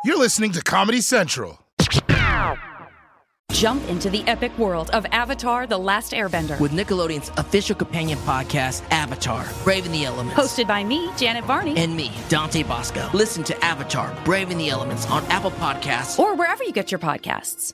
You're listening to Comedy Central. Jump into the epic world of Avatar: The Last Airbender. With Nickelodeon's official companion podcast, Avatar: Brave in the Elements. Hosted by me, Janet Varney. And me, Dante Bosco. Listen to Avatar: Brave in the Elements on Apple Podcasts. Or wherever you get your podcasts.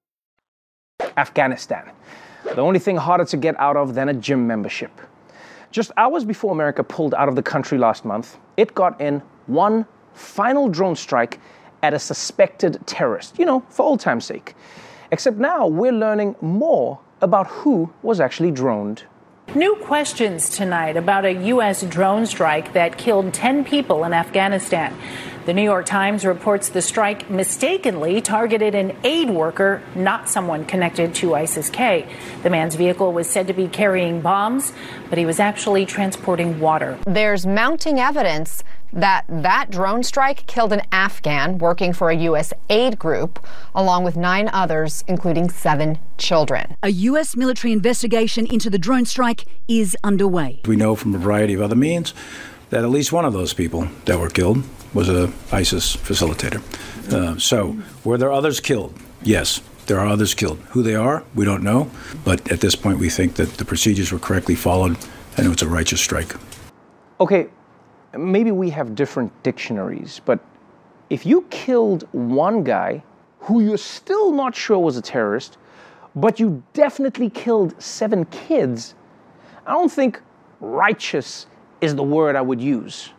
Afghanistan. The only thing harder to get out of than a gym membership. Just hours before America pulled out of the country last month, it got in one final drone strike at a suspected terrorist, for old time's sake. Except now we're learning more about who was actually droned. New questions tonight about a U.S. drone strike that killed 10 people in Afghanistan. The New York Times reports the strike mistakenly targeted an aid worker, not someone connected to ISIS-K. The man's vehicle was said to be carrying bombs, but he was actually transporting water. There's mounting evidence that drone strike killed an Afghan working for a U.S. aid group, along with 9 others, including 7 children. A U.S. military investigation into the drone strike is underway. We know from a variety of other means that at least one of those people that were killed was an ISIS facilitator. So, were there others killed? Yes, there are others killed. Who they are, we don't know. But at this point, we think that the procedures were correctly followed and it was a righteous strike. Okay, maybe we have different dictionaries, but if you killed one guy who you're still not sure was a terrorist, but you definitely killed 7 kids, I don't think righteous is the word I would use.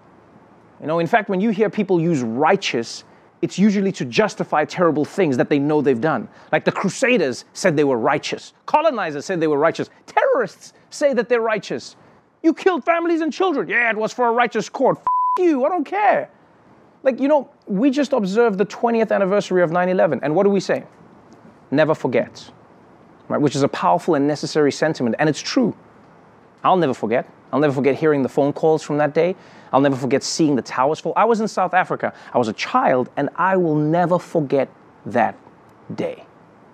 In fact, when you hear people use righteous, it's usually to justify terrible things that they know they've done. Like the Crusaders said they were righteous. Colonizers said they were righteous. Terrorists say that they're righteous. You killed families and children. Yeah, it was for a righteous court. You, I don't care. We just observed the 20th anniversary of 9/11, and what do we say? Never forget, right? Which is a powerful and necessary sentiment, and it's true. I'll never forget. I'll never forget hearing the phone calls from that day. I'll never forget seeing the towers fall. I was in South Africa. I was a child, and I will never forget that day.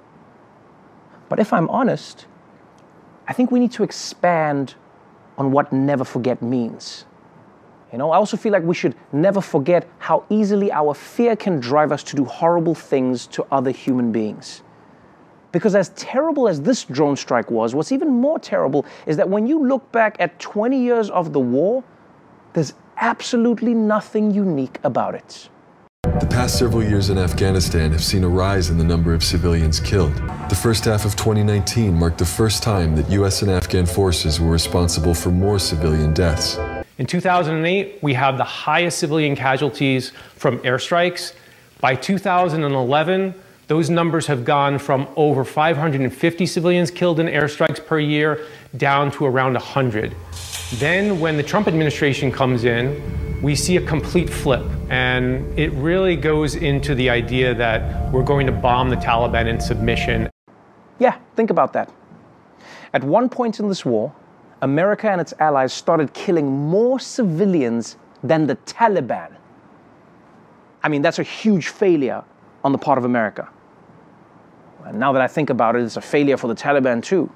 But if I'm honest, I think we need to expand on what never forget means. I also feel like we should never forget how easily our fear can drive us to do horrible things to other human beings. Because as terrible as this drone strike was, what's even more terrible is that when you look back at 20 years of the war, there's absolutely nothing unique about it. The past several years in Afghanistan have seen a rise in the number of civilians killed. The first half of 2019 marked the first time that U.S. and Afghan forces were responsible for more civilian deaths. In 2008, we have the highest civilian casualties from airstrikes. By 2011, those numbers have gone from over 550 civilians killed in airstrikes per year down to around 100. Then when the Trump administration comes in, we see a complete flip, and it really goes into the idea that we're going to bomb the Taliban in submission. Yeah, think about that. At one point in this war, America and its allies started killing more civilians than the Taliban. I mean, that's a huge failure on the part of America. And now that I think about it, it's a failure for the Taliban too.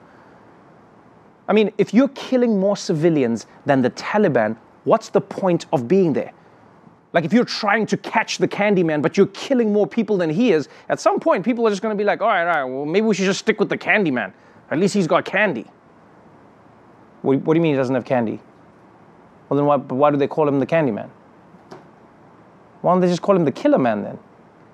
I mean, if you're killing more civilians than the Taliban, what's the point of being there? Like if you're trying to catch the Candyman, but you're killing more people than he is, at some point people are just going to be like, all right, well, maybe we should just stick with the Candyman. At least he's got candy. What do you mean he doesn't have candy? Well, then why do they call him the Candyman? Why don't they just call him the Killer Man then?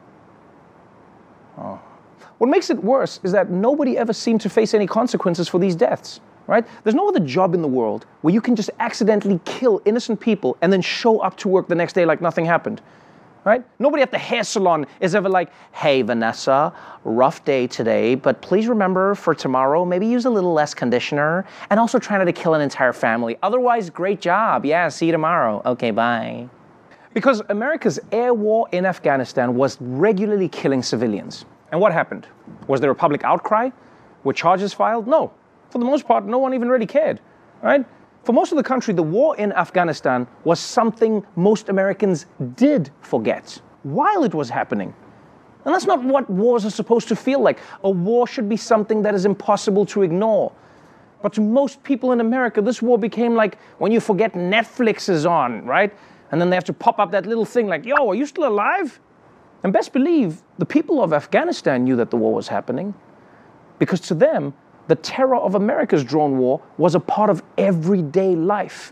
Oh. What makes it worse is that nobody ever seemed to face any consequences for these deaths, right? There's no other job in the world where you can just accidentally kill innocent people and then show up to work the next day like nothing happened, right? Nobody at the hair salon is ever like, hey, Vanessa, rough day today, but please remember for tomorrow, maybe use a little less conditioner and also try not to kill an entire family. Otherwise, great job. Yeah, see you tomorrow. Okay, bye. Because America's air war in Afghanistan was regularly killing civilians. And what happened? Was there a public outcry? Were charges filed? No. For the most part, no one even really cared, right? For most of the country, the war in Afghanistan was something most Americans did forget while it was happening. And that's not what wars are supposed to feel like. A war should be something that is impossible to ignore. But to most people in America, this war became like when you forget Netflix is on, right? And then they have to pop up that little thing like, yo, are you still alive? And best believe the people of Afghanistan knew that the war was happening, because to them, the terror of America's drone war was a part of everyday life.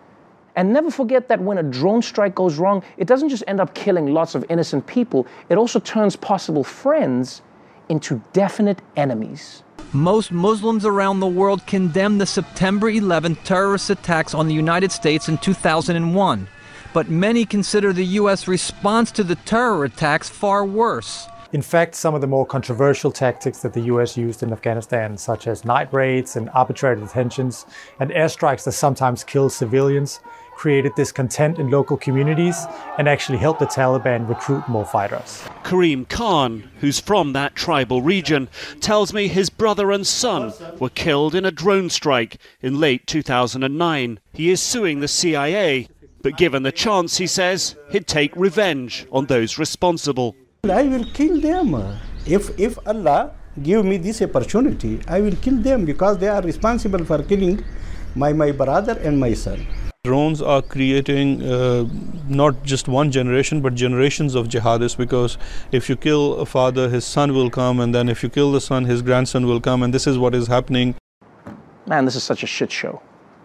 And never forget that when a drone strike goes wrong, it doesn't just end up killing lots of innocent people, it also turns possible friends into definite enemies. Most Muslims around the world condemned the September 11th terrorist attacks on the United States in 2001. But many consider the U.S. response to the terror attacks far worse. In fact, some of the more controversial tactics that the U.S. used in Afghanistan, such as night raids and arbitrary detentions and airstrikes that sometimes kill civilians, created discontent in local communities and actually helped the Taliban recruit more fighters. Kareem Khan, who's from that tribal region, tells me his brother and son were killed in a drone strike in late 2009. He is suing the CIA, but given the chance, he says, he'd take revenge on those responsible. I will kill them. If Allah give me this opportunity, I will kill them because they are responsible for killing my brother and my son. Drones are creating not just one generation, but generations of jihadists, because if you kill a father, his son will come, and then if you kill the son, his grandson will come, and this is what is happening. Man, this is such a shit show.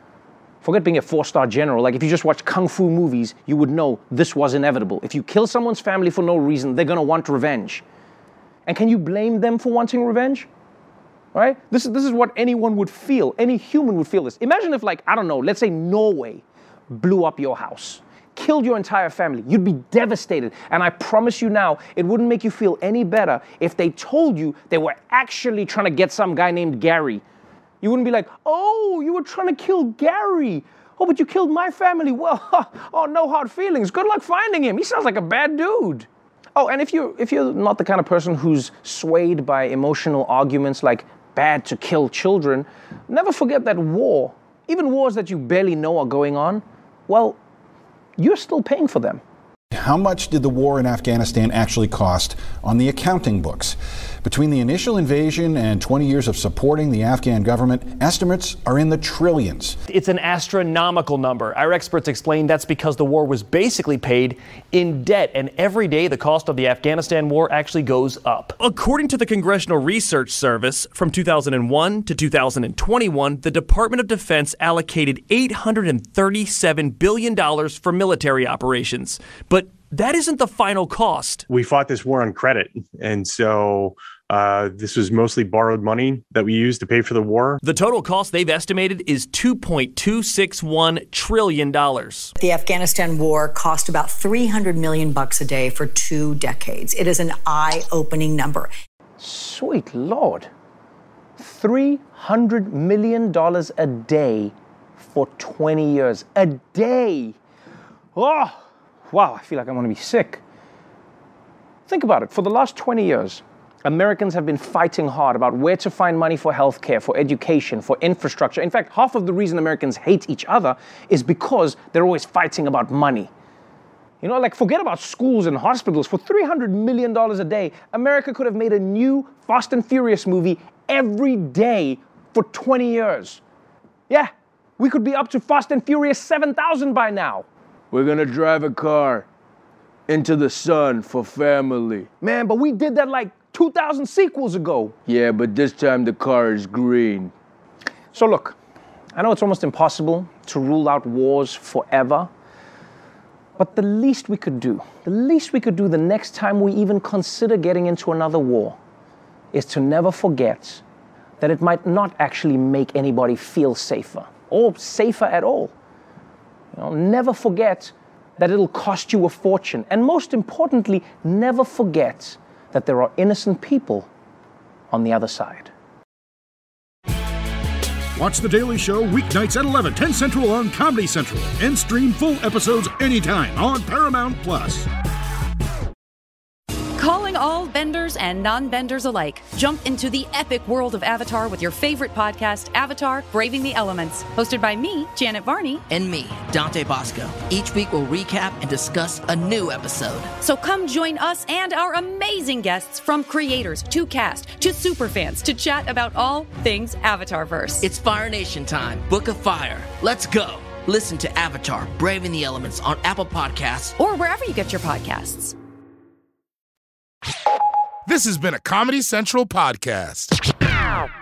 Forget being a 4-star general. Like, if you just watch kung fu movies, you would know this was inevitable. If you kill someone's family for no reason, they're gonna want revenge. And can you blame them for wanting revenge? Right? This is what anyone would feel. Any human would feel this. Imagine if, like, I don't know, let's say Norway blew up your house, killed your entire family. You'd be devastated. And I promise you now, it wouldn't make you feel any better if they told you they were actually trying to get some guy named Gary. You wouldn't be like, oh, you were trying to kill Gary. Oh, but you killed my family. Well, oh, no hard feelings. Good luck finding him. He sounds like a bad dude. Oh, and if you're not the kind of person who's swayed by emotional arguments like bad to kill children, never forget that war, even wars that you barely know are going on, well, you're still paying for them. How much did the war in Afghanistan actually cost on the accounting books? Between the initial invasion and 20 years of supporting the Afghan government, estimates are in the trillions. It's an astronomical number. Our experts explain that's because the war was basically paid in debt, and every day the cost of the Afghanistan war actually goes up. According to the Congressional Research Service, from 2001 to 2021, the Department of Defense allocated $837 billion for military operations. But that isn't the final cost. We fought this war on credit, and so this was mostly borrowed money that we used to pay for the war. The total cost they've estimated is $2.261 trillion. The Afghanistan war cost about $300 million a day for 2 decades. It is an eye-opening number. Sweet Lord. $300 million a day for 20 years. A day. Oh! Wow, I feel like I'm going to be sick. Think about it. For the last 20 years, Americans have been fighting hard about where to find money for healthcare, for education, for infrastructure. In fact, half of the reason Americans hate each other is because they're always fighting about money. You know, like, forget about schools and hospitals. For $300 million a day, America could have made a new Fast and Furious movie every day for 20 years. Yeah, we could be up to Fast and Furious 7,000 by now. We're gonna drive a car into the sun for family. Man, but we did that like 2,000 sequels ago. Yeah, but this time the car is green. So look, I know it's almost impossible to rule out wars forever, but the least we could do the next time we even consider getting into another war is to never forget that it might not actually make anybody feel safer or safer at all. You know, never forget that it'll cost you a fortune. And most importantly, never forget that there are innocent people on the other side. Watch The Daily Show weeknights at 11, 10 Central on Comedy Central. And stream full episodes anytime on Paramount+. Calling all benders and non-benders alike. Jump into the epic world of Avatar with your favorite podcast, Avatar: Braving the Elements. Hosted by me, Janet Varney. And me, Dante Bosco. Each week we'll recap and discuss a new episode. So come join us and our amazing guests, from creators to cast to superfans, to chat about all things Avatarverse. It's Fire Nation time. Book of Fire. Let's go. Listen to Avatar: Braving the Elements on Apple Podcasts or wherever you get your podcasts. This has been a Comedy Central podcast.